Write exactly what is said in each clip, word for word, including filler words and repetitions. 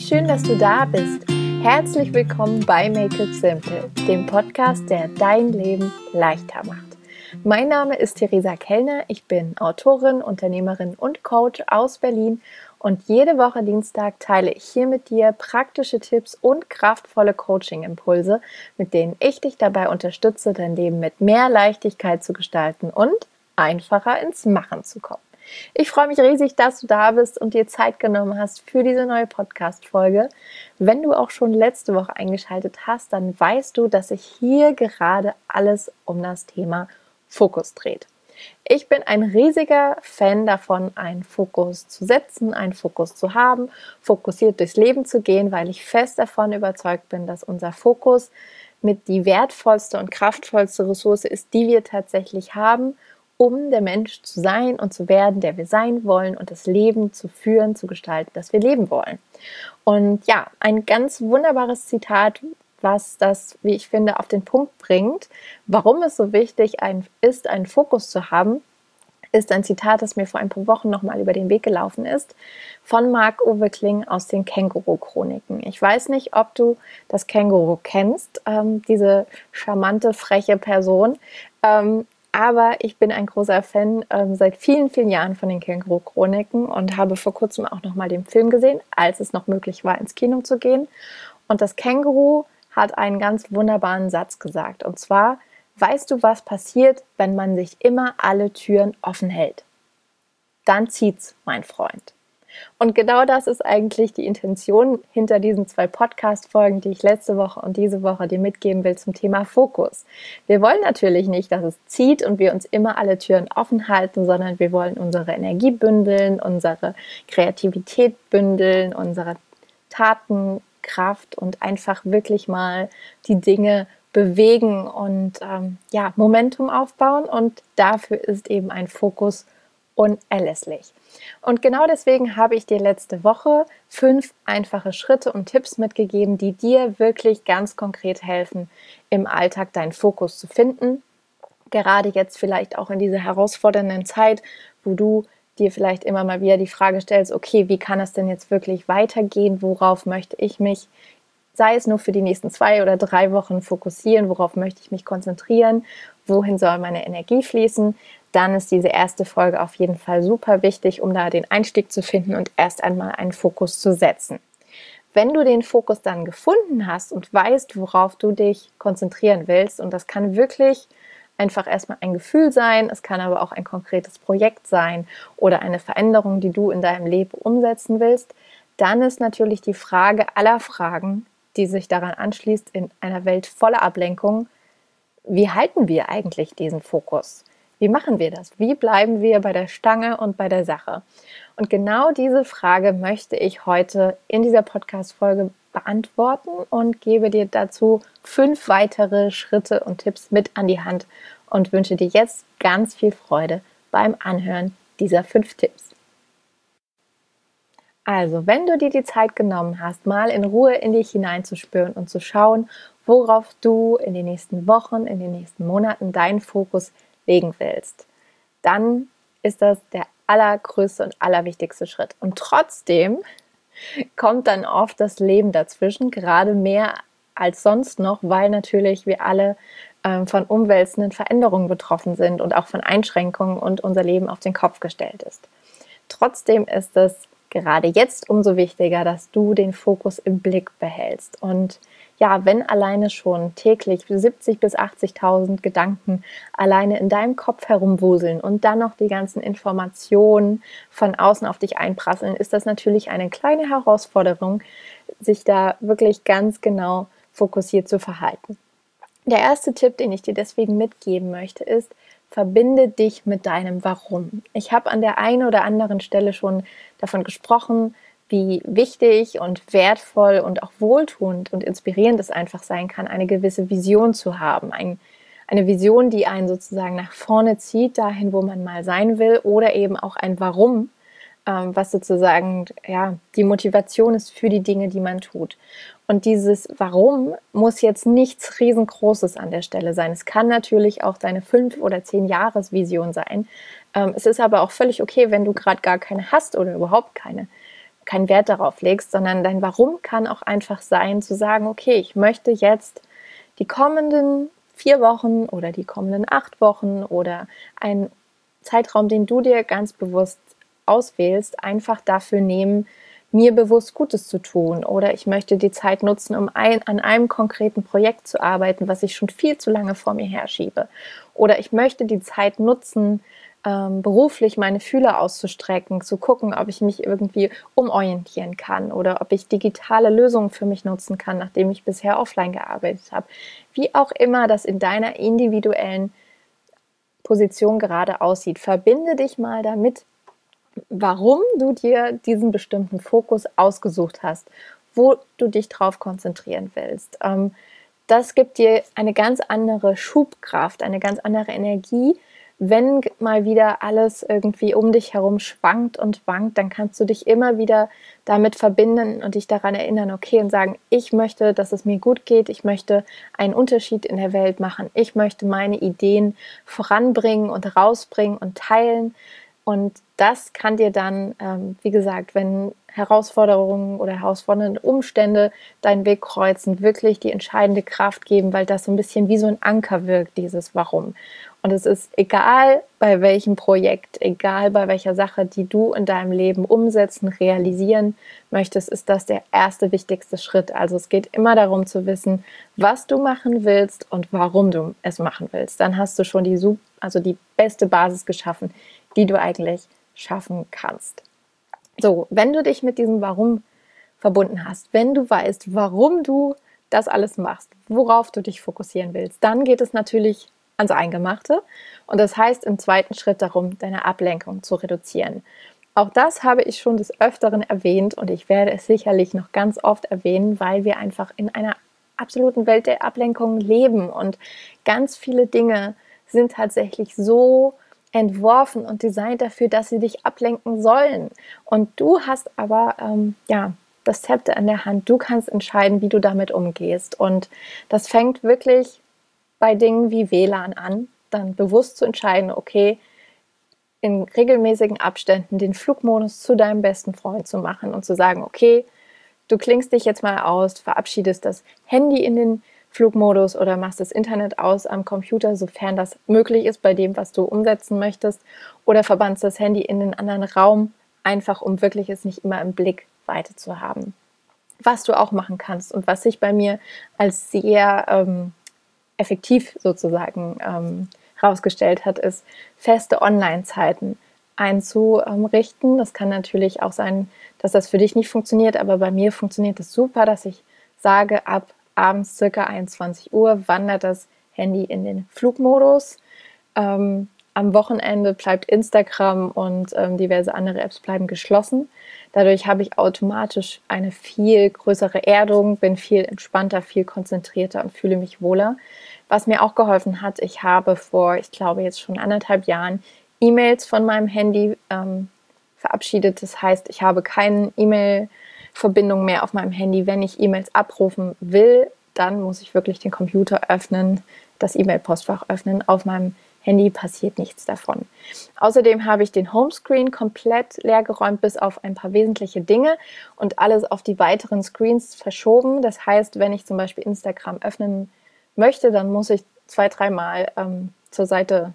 schön, dass du da bist. Herzlich willkommen bei Make It Simple, dem Podcast, der dein Leben leichter macht. Mein Name ist Theresa Kellner, ich bin Autorin, Unternehmerin und Coach aus Berlin und jede Woche Dienstag teile ich hier mit dir praktische Tipps und kraftvolle Coaching-Impulse, mit denen ich dich dabei unterstütze, dein Leben mit mehr Leichtigkeit zu gestalten und einfacher ins Machen zu kommen. Ich freue mich riesig, dass du da bist und dir Zeit genommen hast für diese neue Podcast-Folge. Wenn du auch schon letzte Woche eingeschaltet hast, dann weißt du, dass sich hier gerade alles um das Thema Fokus dreht. Ich bin ein riesiger Fan davon, einen Fokus zu setzen, einen Fokus zu haben, fokussiert durchs Leben zu gehen, weil ich fest davon überzeugt bin, dass unser Fokus mit die wertvollste und kraftvollste Ressource ist, die wir tatsächlich haben, um der Mensch zu sein und zu werden, der wir sein wollen und das Leben zu führen, zu gestalten, das wir leben wollen. Und ja, ein ganz wunderbares Zitat, was das, wie ich finde, auf den Punkt bringt, warum es so wichtig ist, einen Fokus zu haben, ist ein Zitat, das mir vor ein paar Wochen nochmal über den Weg gelaufen ist, von Marc-Uwe Kling aus den Känguru-Chroniken. Ich weiß nicht, ob du das Känguru kennst, ähm, diese charmante, freche Person, ähm, aber ich bin ein großer Fan ähm, seit vielen, vielen Jahren von den Känguru-Chroniken und habe vor kurzem auch nochmal den Film gesehen, als es noch möglich war, ins Kino zu gehen. Und das Känguru hat einen ganz wunderbaren Satz gesagt. Und zwar, weißt du, was passiert, wenn man sich immer alle Türen offen hält? Dann zieht's, mein Freund. Und genau das ist eigentlich die Intention hinter diesen zwei Podcast-Folgen, die ich letzte Woche und diese Woche dir mitgeben will zum Thema Fokus. Wir wollen natürlich nicht, dass es zieht und wir uns immer alle Türen offen halten, sondern wir wollen unsere Energie bündeln, unsere Kreativität bündeln, unsere Tatenkraft und einfach wirklich mal die Dinge bewegen und ähm, ja, Momentum aufbauen. Und dafür ist eben ein Fokus unerlässlich. Und genau deswegen habe ich dir letzte Woche fünf einfache Schritte und Tipps mitgegeben, die dir wirklich ganz konkret helfen, im Alltag deinen Fokus zu finden. Gerade jetzt vielleicht auch in dieser herausfordernden Zeit, wo du dir vielleicht immer mal wieder die Frage stellst, okay, wie kann es denn jetzt wirklich weitergehen? Worauf möchte ich mich, sei es nur für die nächsten zwei oder drei Wochen, fokussieren? Worauf möchte ich mich konzentrieren? Wohin soll meine Energie fließen? Dann ist diese erste Folge auf jeden Fall super wichtig, um da den Einstieg zu finden und erst einmal einen Fokus zu setzen. Wenn du den Fokus dann gefunden hast und weißt, worauf du dich konzentrieren willst, und das kann wirklich einfach erstmal ein Gefühl sein, es kann aber auch ein konkretes Projekt sein oder eine Veränderung, die du in deinem Leben umsetzen willst, dann ist natürlich die Frage aller Fragen, die sich daran anschließt, in einer Welt voller Ablenkung: Wie halten wir eigentlich diesen Fokus? Wie machen wir das? Wie bleiben wir bei der Stange und bei der Sache? Und genau diese Frage möchte ich heute in dieser Podcast-Folge beantworten und gebe dir dazu fünf weitere Schritte und Tipps mit an die Hand und wünsche dir jetzt ganz viel Freude beim Anhören dieser fünf Tipps. Also, wenn du dir die Zeit genommen hast, mal in Ruhe in dich hineinzuspüren und zu schauen, worauf du in den nächsten Wochen, in den nächsten Monaten deinen Fokus legen willst, dann ist das der allergrößte und allerwichtigste Schritt. Und trotzdem kommt dann oft das Leben dazwischen, gerade mehr als sonst noch, weil natürlich wir alle ähm, von umwälzenden Veränderungen betroffen sind und auch von Einschränkungen und unser Leben auf den Kopf gestellt ist. Trotzdem ist es gerade jetzt umso wichtiger, dass du den Fokus im Blick behältst. Und ja, wenn alleine schon täglich siebzigtausend bis achtzigtausend Gedanken alleine in deinem Kopf herumwuseln und dann noch die ganzen Informationen von außen auf dich einprasseln, ist das natürlich eine kleine Herausforderung, sich da wirklich ganz genau fokussiert zu verhalten. Der erste Tipp, den ich dir deswegen mitgeben möchte, ist: Verbinde dich mit deinem Warum. Ich habe an der einen oder anderen Stelle schon davon gesprochen, wie wichtig und wertvoll und auch wohltuend und inspirierend es einfach sein kann, eine gewisse Vision zu haben. Ein, eine Vision, die einen sozusagen nach vorne zieht, dahin, wo man mal sein will, oder eben auch ein Warum, ähm, was sozusagen ja, die Motivation ist für die Dinge, die man tut. Und dieses Warum muss jetzt nichts Riesengroßes an der Stelle sein. Es kann natürlich auch deine fünf- oder zehn-Jahres-Vision sein. Ähm, es ist aber auch völlig okay, wenn du gerade gar keine hast oder überhaupt keine. keinen Wert darauf legst, sondern dein Warum kann auch einfach sein, zu sagen, okay, ich möchte jetzt die kommenden vier Wochen oder die kommenden acht Wochen oder einen Zeitraum, den du dir ganz bewusst auswählst, einfach dafür nehmen, mir bewusst Gutes zu tun. Oder ich möchte die Zeit nutzen, um ein, an einem konkreten Projekt zu arbeiten, was ich schon viel zu lange vor mir herschiebe. Oder ich möchte die Zeit nutzen, ähm, beruflich meine Fühler auszustrecken, zu gucken, ob ich mich irgendwie umorientieren kann oder ob ich digitale Lösungen für mich nutzen kann, nachdem ich bisher offline gearbeitet habe. Wie auch immer das in deiner individuellen Position gerade aussieht. Verbinde dich mal damit, warum du dir diesen bestimmten Fokus ausgesucht hast, wo du dich drauf konzentrieren willst. Ähm, das gibt dir eine ganz andere Schubkraft, eine ganz andere Energie. Wenn mal wieder alles irgendwie um dich herum schwankt und wankt, dann kannst du dich immer wieder damit verbinden und dich daran erinnern, okay, und sagen, ich möchte, dass es mir gut geht, ich möchte einen Unterschied in der Welt machen, ich möchte meine Ideen voranbringen und rausbringen und teilen. Und das kann dir dann, ähm, wie gesagt, wenn Herausforderungen oder herausfordernde Umstände deinen Weg kreuzen, wirklich die entscheidende Kraft geben, weil das so ein bisschen wie so ein Anker wirkt, dieses Warum. Und es ist egal, bei welchem Projekt, egal bei welcher Sache, die du in deinem Leben umsetzen, realisieren möchtest, ist das der erste wichtigste Schritt. Also es geht immer darum zu wissen, was du machen willst und warum du es machen willst. Dann hast du schon die, also die beste Basis geschaffen, die du eigentlich schaffen kannst. So, wenn du dich mit diesem Warum verbunden hast, wenn du weißt, warum du das alles machst, worauf du dich fokussieren willst, dann geht es natürlich ans Eingemachte. Und das heißt im zweiten Schritt darum, deine Ablenkung zu reduzieren. Auch das habe ich schon des Öfteren erwähnt und ich werde es sicherlich noch ganz oft erwähnen, weil wir einfach in einer absoluten Welt der Ablenkung leben und ganz viele Dinge sind tatsächlich so entworfen und designt dafür, dass sie dich ablenken sollen. Und du hast aber ähm, ja das Zepter in der Hand. Du kannst entscheiden, wie du damit umgehst. Und das fängt wirklich bei Dingen wie W L A N an, dann bewusst zu entscheiden, okay, in regelmäßigen Abständen den Flugmodus zu deinem besten Freund zu machen und zu sagen, okay, du klingst dich jetzt mal aus, verabschiedest das Handy in den Flugmodus oder machst das Internet aus am Computer, sofern das möglich ist bei dem, was du umsetzen möchtest, oder verbannst das Handy in den anderen Raum, einfach um wirklich es nicht immer im Blickweite zu haben. Was du auch machen kannst und was sich bei mir als sehr ähm, effektiv sozusagen ähm, herausgestellt hat, ist feste Online-Zeiten einzurichten. Das kann natürlich auch sein, dass das für dich nicht funktioniert, aber bei mir funktioniert es super, dass ich sage, ab abends circa einundzwanzig Uhr wandert das Handy in den Flugmodus. Ähm, am Wochenende bleibt Instagram und ähm, diverse andere Apps bleiben geschlossen. Dadurch habe ich automatisch eine viel größere Erdung, bin viel entspannter, viel konzentrierter und fühle mich wohler. Was mir auch geholfen hat, ich habe vor, ich glaube jetzt schon anderthalb Jahren E-Mails von meinem Handy ähm, verabschiedet. Das heißt, ich habe keine E-Mail-Verbindung mehr auf meinem Handy. Wenn ich E-Mails abrufen will, dann muss ich wirklich den Computer öffnen, das E-Mail-Postfach öffnen. Auf meinem Handy passiert nichts davon. Außerdem habe ich den Homescreen komplett leer geräumt, bis auf ein paar wesentliche Dinge und alles auf die weiteren Screens verschoben. Das heißt, wenn ich zum Beispiel Instagram öffnen möchte, dann muss ich zwei, dreimal ähm, zur Seite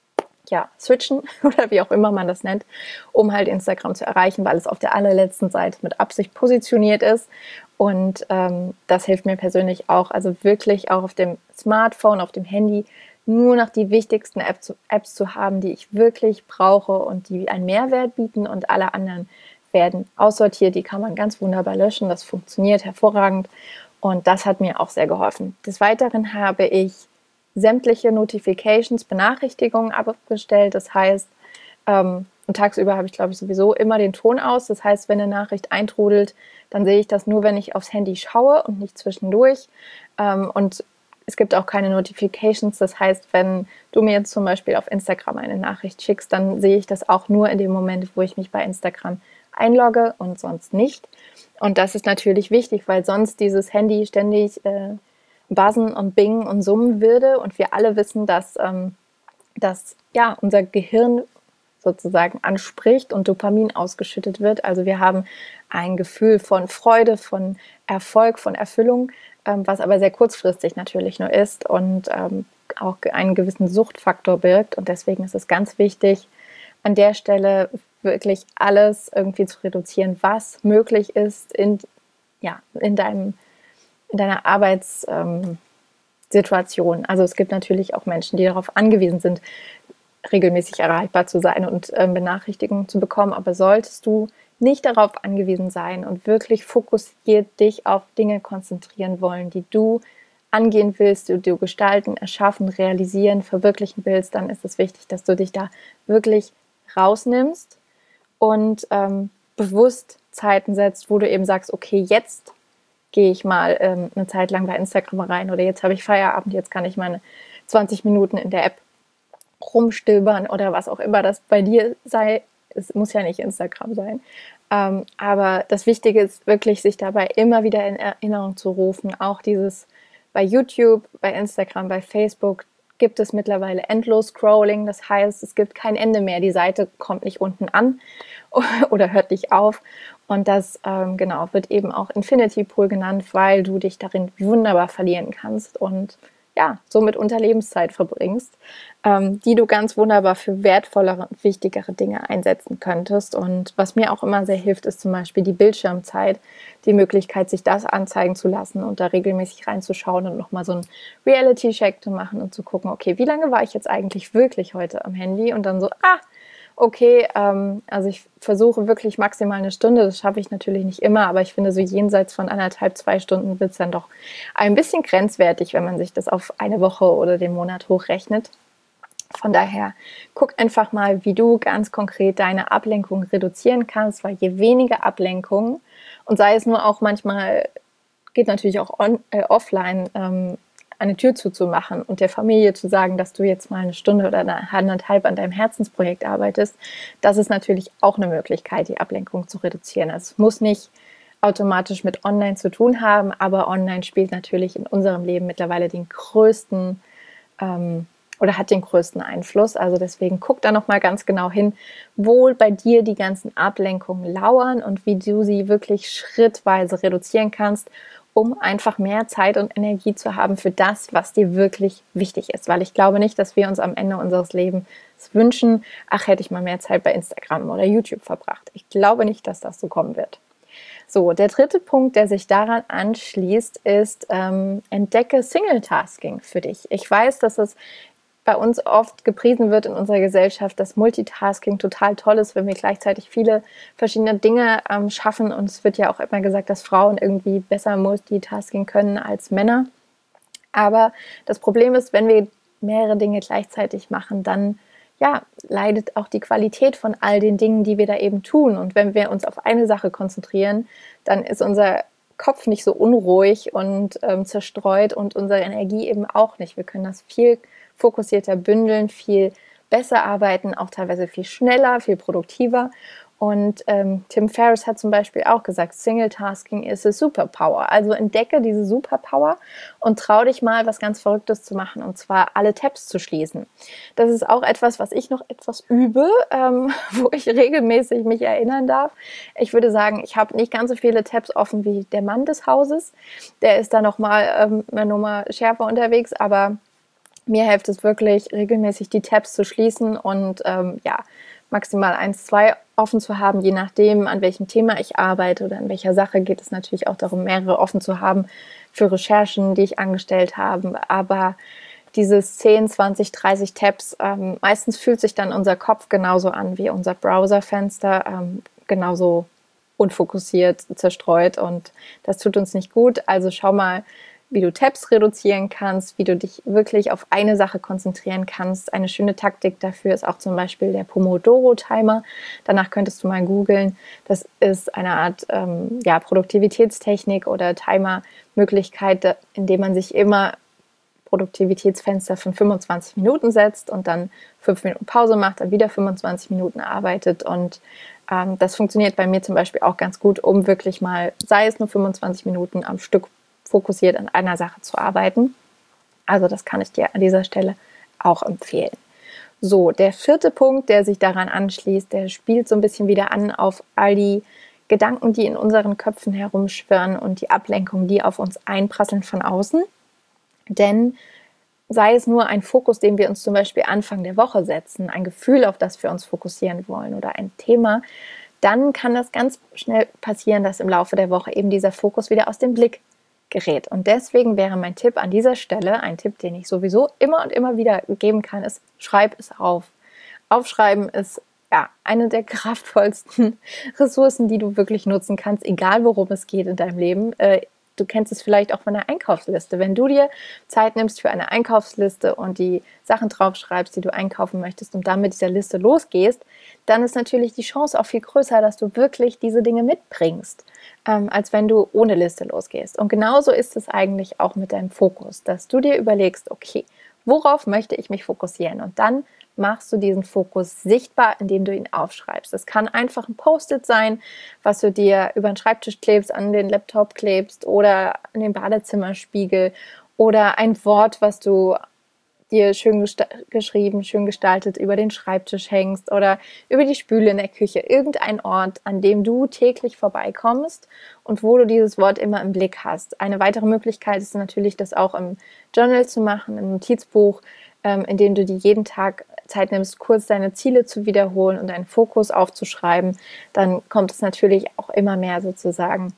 ja, switchen oder wie auch immer man das nennt, um halt Instagram zu erreichen, weil es auf der allerletzten Seite mit Absicht positioniert ist. Und ähm, das hilft mir persönlich auch, also wirklich auch auf dem Smartphone, auf dem Handy, nur noch die wichtigsten Apps, Apps zu haben, die ich wirklich brauche und die einen Mehrwert bieten, und alle anderen werden aussortiert. Die kann man ganz wunderbar löschen. Das funktioniert hervorragend und das hat mir auch sehr geholfen. Des Weiteren habe ich sämtliche Notifications, Benachrichtigungen abgestellt. Das heißt, ähm, und tagsüber habe ich, glaube ich, sowieso immer den Ton aus. Das heißt, wenn eine Nachricht eintrudelt, dann sehe ich das nur, wenn ich aufs Handy schaue und nicht zwischendurch. Ähm, und es gibt auch keine Notifications. Das heißt, wenn du mir jetzt zum Beispiel auf Instagram eine Nachricht schickst, dann sehe ich das auch nur in dem Moment, wo ich mich bei Instagram einlogge und sonst nicht. Und das ist natürlich wichtig, weil sonst dieses Handy ständig äh, buzzen und bingen und summen würde. Und wir alle wissen, dass, ähm, dass ja, unser Gehirn sozusagen anspricht und Dopamin ausgeschüttet wird. Also wir haben ein Gefühl von Freude, von Erfolg, von Erfüllung, ähm, was aber sehr kurzfristig natürlich nur ist und ähm, auch einen gewissen Suchtfaktor birgt. Und deswegen ist es ganz wichtig, an der Stelle wirklich alles irgendwie zu reduzieren, was möglich ist in, ja, in, deinem, in deiner Arbeitssituation. Ähm, also es gibt natürlich auch Menschen, die darauf angewiesen sind, regelmäßig erreichbar zu sein und ähm, Benachrichtigungen zu bekommen. Aber solltest du nicht darauf angewiesen sein und wirklich fokussiert dich auf Dinge konzentrieren wollen, die du angehen willst, die du gestalten, erschaffen, realisieren, verwirklichen willst, dann ist es wichtig, dass du dich da wirklich rausnimmst und ähm, bewusst Zeiten setzt, wo du eben sagst, okay, jetzt gehe ich mal ähm, eine Zeit lang bei Instagram rein oder jetzt habe ich Feierabend, jetzt kann ich meine zwanzig Minuten in der App rumstöbern oder was auch immer das bei dir sei. Es muss ja nicht Instagram sein. Ähm, aber das Wichtige ist wirklich, sich dabei immer wieder in Erinnerung zu rufen. Auch dieses bei YouTube, bei Instagram, bei Facebook gibt es mittlerweile endlos Scrolling. Das heißt, es gibt kein Ende mehr. Die Seite kommt nicht unten an oder hört nicht auf. Und das ähm, genau wird eben auch Infinity Pool genannt, weil du dich darin wunderbar verlieren kannst und ja, somit unter Lebenszeit verbringst, ähm, die du ganz wunderbar für wertvollere und wichtigere Dinge einsetzen könntest. Und was mir auch immer sehr hilft, ist zum Beispiel die Bildschirmzeit, die Möglichkeit, sich das anzeigen zu lassen und da regelmäßig reinzuschauen und nochmal so einen Reality-Check zu machen und zu gucken, okay, wie lange war ich jetzt eigentlich wirklich heute am Handy? Und dann so, ah, okay, ähm, also ich versuche wirklich maximal eine Stunde, das schaffe ich natürlich nicht immer, aber ich finde so jenseits von anderthalb, zwei Stunden wird es dann doch ein bisschen grenzwertig, wenn man sich das auf eine Woche oder den Monat hochrechnet. Von daher, guck einfach mal, wie du ganz konkret deine Ablenkung reduzieren kannst, weil je weniger Ablenkung, und sei es nur auch manchmal, geht natürlich auch on, äh, offline, ähm, eine Tür zuzumachen und der Familie zu sagen, dass du jetzt mal eine Stunde oder eine anderthalb an deinem Herzensprojekt arbeitest, das ist natürlich auch eine Möglichkeit, die Ablenkung zu reduzieren. Also es muss nicht automatisch mit Online zu tun haben, aber Online spielt natürlich in unserem Leben mittlerweile den größten ähm, oder hat den größten Einfluss. Also deswegen guck da nochmal ganz genau hin, wo bei dir die ganzen Ablenkungen lauern und wie du sie wirklich schrittweise reduzieren kannst, um einfach mehr Zeit und Energie zu haben für das, was dir wirklich wichtig ist. Weil ich glaube nicht, dass wir uns am Ende unseres Lebens wünschen, ach, hätte ich mal mehr Zeit bei Instagram oder YouTube verbracht. Ich glaube nicht, dass das so kommen wird. So, der dritte Punkt, der sich daran anschließt, ist, ähm, entdecke Single-Tasking für dich. Ich weiß, dass es bei uns oft gepriesen wird in unserer Gesellschaft, dass Multitasking total toll ist, wenn wir gleichzeitig viele verschiedene Dinge ähm, schaffen. Und es wird ja auch immer gesagt, dass Frauen irgendwie besser Multitasking können als Männer. Aber das Problem ist, wenn wir mehrere Dinge gleichzeitig machen, dann ja, leidet auch die Qualität von all den Dingen, die wir da eben tun. Und wenn wir uns auf eine Sache konzentrieren, dann ist unser Kopf nicht so unruhig und ähm, zerstreut und unsere Energie eben auch nicht. Wir können das viel fokussierter bündeln, viel besser arbeiten, auch teilweise viel schneller, viel produktiver. Und ähm, Tim Ferriss hat zum Beispiel auch gesagt, Single-Tasking is a Superpower. Also entdecke diese Superpower und trau dich mal, was ganz Verrücktes zu machen, und zwar alle Tabs zu schließen. Das ist auch etwas, was ich noch etwas übe, ähm, wo ich regelmäßig mich erinnern darf. Ich würde sagen, ich habe nicht ganz so viele Tabs offen wie der Mann des Hauses. Der ist da nochmal ähm, eine Nummer schärfer unterwegs, aber mir hilft es wirklich, regelmäßig die Tabs zu schließen und ähm, ja, maximal eins, zwei offen zu haben, je nachdem, an welchem Thema ich arbeite oder an welcher Sache, geht es natürlich auch darum, mehrere offen zu haben für Recherchen, die ich angestellt habe. Aber dieses zehn, zwanzig, dreißig Tabs, ähm, meistens fühlt sich dann unser Kopf genauso an wie unser Browserfenster, ähm, genauso unfokussiert, zerstreut, und das tut uns nicht gut. Also schau mal, wie du Tabs reduzieren kannst, wie du dich wirklich auf eine Sache konzentrieren kannst. Eine schöne Taktik dafür ist auch zum Beispiel der Pomodoro-Timer. Danach könntest du mal googeln. Das ist eine Art ähm, ja, Produktivitätstechnik oder Timer-Möglichkeit, indem man sich immer Produktivitätsfenster von fünfundzwanzig Minuten setzt und dann fünf Minuten Pause macht, dann wieder fünfundzwanzig Minuten arbeitet. Und ähm, das funktioniert bei mir zum Beispiel auch ganz gut, um wirklich mal, sei es nur fünfundzwanzig Minuten am Stück, fokussiert an einer Sache zu arbeiten. Also das kann ich dir an dieser Stelle auch empfehlen. So, der vierte Punkt, der sich daran anschließt, der spielt so ein bisschen wieder an auf all die Gedanken, die in unseren Köpfen herumschwirren und die Ablenkungen, die auf uns einprasseln von außen. Denn sei es nur ein Fokus, den wir uns zum Beispiel Anfang der Woche setzen, ein Gefühl, auf das wir uns fokussieren wollen oder ein Thema, dann kann das ganz schnell passieren, dass im Laufe der Woche eben dieser Fokus wieder aus dem Blick gerät. Und deswegen wäre mein Tipp an dieser Stelle, ein Tipp, den ich sowieso immer und immer wieder geben kann, ist, schreib es auf. Aufschreiben ist ja eine der kraftvollsten Ressourcen, die du wirklich nutzen kannst, egal worum es geht in deinem Leben. Äh, Du kennst es vielleicht auch von einer Einkaufsliste. Wenn du dir Zeit nimmst für eine Einkaufsliste und die Sachen draufschreibst, die du einkaufen möchtest und dann mit dieser Liste losgehst, dann ist natürlich die Chance auch viel größer, dass du wirklich diese Dinge mitbringst, ähm, als wenn du ohne Liste losgehst. Und genauso ist es eigentlich auch mit deinem Fokus, dass du dir überlegst, okay, worauf möchte ich mich fokussieren? Und dann machst du diesen Fokus sichtbar, indem du ihn aufschreibst. Es kann einfach ein Post-it sein, was du dir über den Schreibtisch klebst, an den Laptop klebst oder an den Badezimmerspiegel oder ein Wort, was du dir schön gesta- geschrieben, schön gestaltet über den Schreibtisch hängst oder über die Spüle in der Küche. Irgendein Ort, an dem du täglich vorbeikommst und wo du dieses Wort immer im Blick hast. Eine weitere Möglichkeit ist natürlich, das auch im Journal zu machen, im Notizbuch, ähm, in dem du dir jeden Tag Zeit nimmst, kurz deine Ziele zu wiederholen und deinen Fokus aufzuschreiben. Dann kommt es natürlich auch immer mehr sozusagen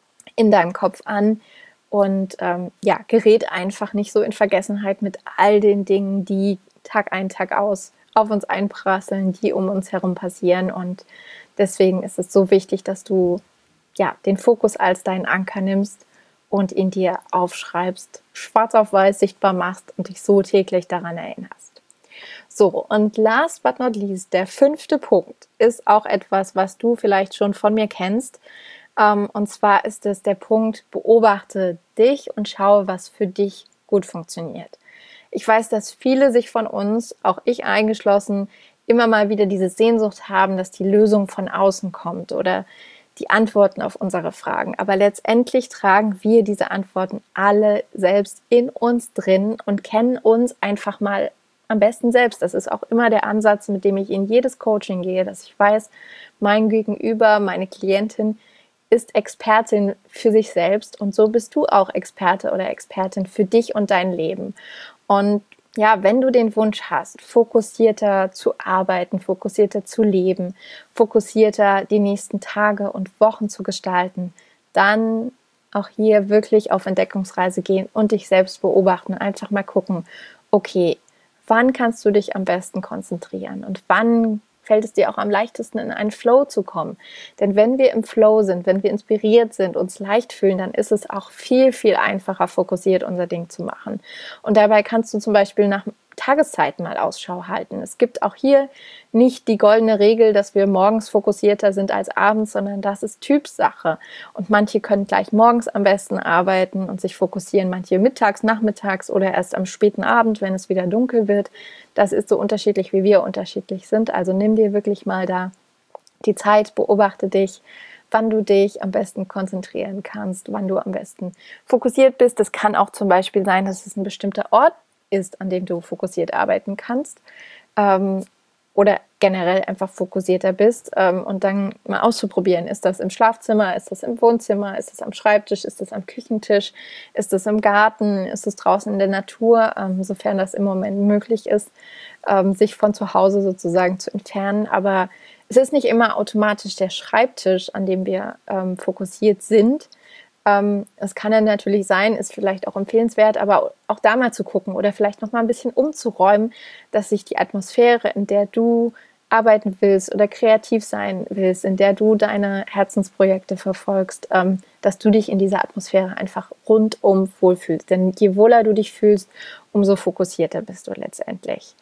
in deinem Kopf an. Und ähm, ja, gerät einfach nicht so in Vergessenheit mit all den Dingen, die Tag ein, Tag aus auf uns einprasseln, die um uns herum passieren. Und deswegen ist es so wichtig, dass du ja den Fokus als deinen Anker nimmst und ihn dir aufschreibst, schwarz auf weiß sichtbar machst und dich so täglich daran erinnerst. So, und last but not least, der fünfte Punkt ist auch etwas, was du vielleicht schon von mir kennst. Und zwar ist es der Punkt, beobachte dich und schaue, was für dich gut funktioniert. Ich weiß, dass viele sich von uns, auch ich eingeschlossen, immer mal wieder diese Sehnsucht haben, dass die Lösung von außen kommt oder die Antworten auf unsere Fragen. Aber letztendlich tragen wir diese Antworten alle selbst in uns drin und kennen uns einfach mal am besten selbst. Das ist auch immer der Ansatz, mit dem ich in jedes Coaching gehe, dass ich weiß, mein Gegenüber, meine Klientin ist Expertin für sich selbst und so bist du auch Experte oder Expertin für dich und dein Leben. Und ja, wenn du den Wunsch hast, fokussierter zu arbeiten, fokussierter zu leben, fokussierter die nächsten Tage und Wochen zu gestalten, dann auch hier wirklich auf Entdeckungsreise gehen und dich selbst beobachten. Einfach mal gucken, okay, wann kannst du dich am besten konzentrieren und wann fällt es dir auch am leichtesten, in einen Flow zu kommen. Denn wenn wir im Flow sind, wenn wir inspiriert sind, uns leicht fühlen, dann ist es auch viel, viel einfacher, fokussiert unser Ding zu machen. Und dabei kannst du zum Beispiel nach Tageszeiten mal Ausschau halten. Es gibt auch hier nicht die goldene Regel, dass wir morgens fokussierter sind als abends, sondern das ist Typsache. Und manche können gleich morgens am besten arbeiten und sich fokussieren, manche mittags, nachmittags oder erst am späten Abend, wenn es wieder dunkel wird. Das ist so unterschiedlich, wie wir unterschiedlich sind. Also nimm dir wirklich mal da die Zeit, beobachte dich, wann du dich am besten konzentrieren kannst, wann du am besten fokussiert bist. Das kann auch zum Beispiel sein, dass es ein bestimmter Ort ist, an dem du fokussiert arbeiten kannst ähm, oder generell einfach fokussierter bist ähm, und dann mal auszuprobieren. Ist das im Schlafzimmer, ist das im Wohnzimmer, ist das am Schreibtisch, ist das am Küchentisch, ist das im Garten, ist es draußen in der Natur, ähm, sofern das im Moment möglich ist, ähm, sich von zu Hause sozusagen zu entfernen. Aber es ist nicht immer automatisch der Schreibtisch, an dem wir ähm, fokussiert sind. Ähm, es kann ja natürlich sein, ist vielleicht auch empfehlenswert, aber auch da mal zu gucken oder vielleicht noch mal ein bisschen umzuräumen, dass sich die Atmosphäre, in der du arbeiten willst oder kreativ sein willst, in der du deine Herzensprojekte verfolgst, ähm, dass du dich in dieser Atmosphäre einfach rundum wohlfühlst. Denn je wohler du dich fühlst, umso fokussierter bist du letztendlich.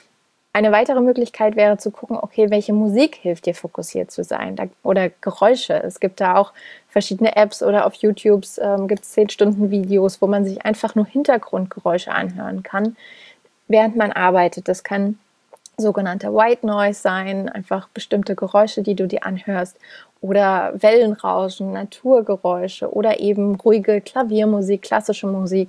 Eine weitere Möglichkeit wäre zu gucken, okay, welche Musik hilft dir, fokussiert zu sein da, oder Geräusche. Es gibt da auch verschiedene Apps oder auf YouTube ähm, gibt es zehn Stunden Videos, wo man sich einfach nur Hintergrundgeräusche anhören kann, während man arbeitet. Das kann sogenannter White Noise sein, einfach bestimmte Geräusche, die du dir anhörst oder Wellenrauschen, Naturgeräusche oder eben ruhige Klaviermusik, klassische Musik.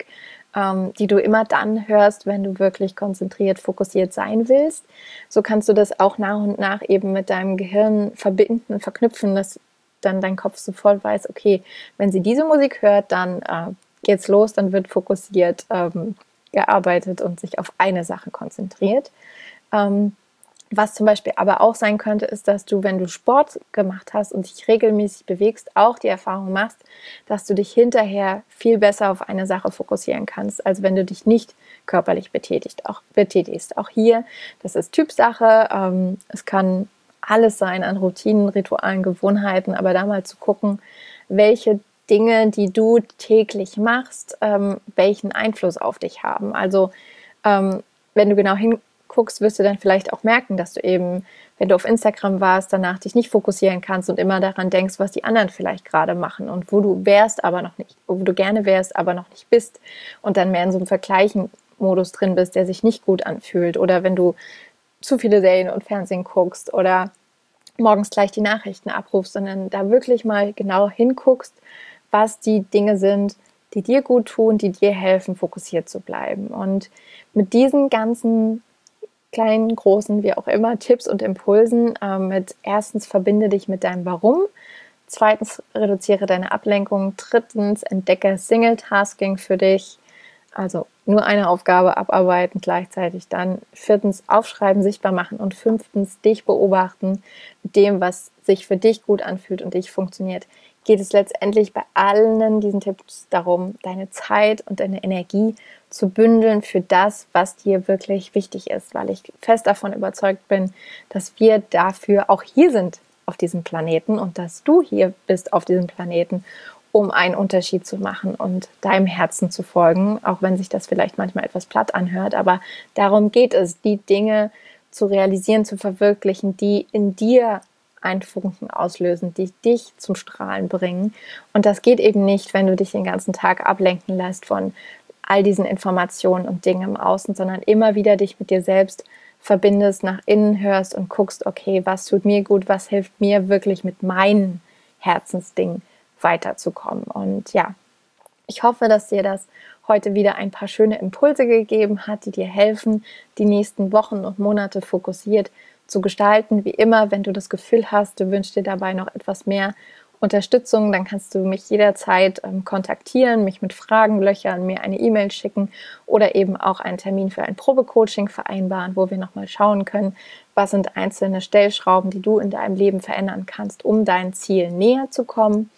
ähm, die du immer dann hörst, wenn du wirklich konzentriert, fokussiert sein willst. So kannst du das auch nach und nach eben mit deinem Gehirn verbinden und verknüpfen, dass dann dein Kopf sofort weiß, okay, wenn sie diese Musik hört, dann äh, geht's los, dann wird fokussiert ähm, gearbeitet und sich auf eine Sache konzentriert. Ähm, Was zum Beispiel aber auch sein könnte, ist, dass du, wenn du Sport gemacht hast und dich regelmäßig bewegst, auch die Erfahrung machst, dass du dich hinterher viel besser auf eine Sache fokussieren kannst, als wenn du dich nicht körperlich betätigst. Auch, betätigst. Auch hier, das ist Typsache. Ähm, es kann alles sein an Routinen, Ritualen, Gewohnheiten, aber da mal zu gucken, welche Dinge, die du täglich machst, ähm, welchen Einfluss auf dich haben. Also ähm, wenn du genau hinguckst, wirst du dann vielleicht auch merken, dass du eben, wenn du auf Instagram warst, danach dich nicht fokussieren kannst und immer daran denkst, was die anderen vielleicht gerade machen und wo du wärst, aber noch nicht, wo du gerne wärst, aber noch nicht bist und dann mehr in so einem Vergleichen-Modus drin bist, der sich nicht gut anfühlt. Oder wenn du zu viele Serien und Fernsehen guckst oder morgens gleich die Nachrichten abrufst, sondern da wirklich mal genau hinguckst, was die Dinge sind, die dir gut tun, die dir helfen, fokussiert zu bleiben. Und mit diesen ganzen kleinen, großen, wie auch immer, Tipps und Impulsen, äh, mit erstens verbinde dich mit deinem Warum, zweitens reduziere deine Ablenkung, drittens entdecke Single-Tasking für dich, also nur eine Aufgabe abarbeiten gleichzeitig, dann viertens aufschreiben, sichtbar machen und fünftens dich beobachten mit dem, was sich für dich gut anfühlt und dich funktioniert. Geht es letztendlich bei allen diesen Tipps darum, deine Zeit und deine Energie zu bündeln für das, was dir wirklich wichtig ist, weil ich fest davon überzeugt bin, dass wir dafür auch hier sind auf diesem Planeten und dass du hier bist auf diesem Planeten, um einen Unterschied zu machen und deinem Herzen zu folgen, auch wenn sich das vielleicht manchmal etwas platt anhört, aber darum geht es, die Dinge zu realisieren, zu verwirklichen, die in dir einen Funken auslösen, die dich zum Strahlen bringen. Und das geht eben nicht, wenn du dich den ganzen Tag ablenken lässt von all diesen Informationen und Dingen im Außen, sondern immer wieder dich mit dir selbst verbindest, nach innen hörst und guckst, okay, was tut mir gut, was hilft mir wirklich mit meinen Herzensdingen weiterzukommen. Und ja, ich hoffe, dass dir das heute wieder ein paar schöne Impulse gegeben hat, die dir helfen, die nächsten Wochen und Monate fokussiert zu gestalten. Wie immer, wenn du das Gefühl hast, du wünschst dir dabei noch etwas mehr Unterstützung, dann kannst du mich jederzeit ähm, kontaktieren, mich mit Fragen löchern, mir eine E-Mail schicken oder eben auch einen Termin für ein Probecoaching vereinbaren, wo wir nochmal schauen können, was sind einzelne Stellschrauben, die du in deinem Leben verändern kannst, um dein Ziel näher zu kommen.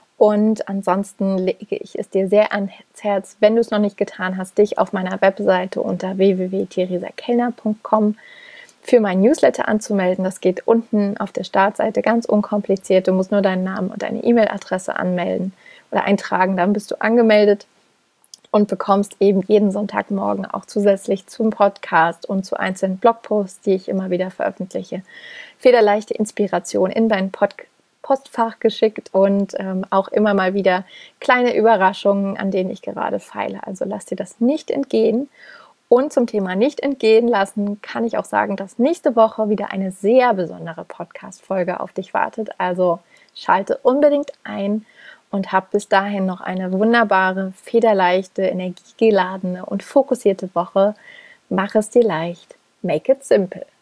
Und ansonsten lege ich es dir sehr ans Herz, wenn du es noch nicht getan hast, dich auf meiner Webseite unter w w w punkt theresa kellner punkt com für mein Newsletter anzumelden. Das geht unten auf der Startseite ganz unkompliziert. Du musst nur deinen Namen und deine E-Mail-Adresse anmelden oder eintragen. Dann bist du angemeldet und bekommst eben jeden Sonntagmorgen auch zusätzlich zum Podcast und zu einzelnen Blogposts, die ich immer wieder veröffentliche, federleichte Inspiration in deinen Podcast Postfach geschickt und ähm, auch immer mal wieder kleine Überraschungen, an denen ich gerade feile. Also lass dir das nicht entgehen. Und zum Thema nicht entgehen lassen, kann ich auch sagen, dass nächste Woche wieder eine sehr besondere Podcast-Folge auf dich wartet. Also schalte unbedingt ein und hab bis dahin noch eine wunderbare, federleichte, energiegeladene und fokussierte Woche. Mach es dir leicht. Make it simple.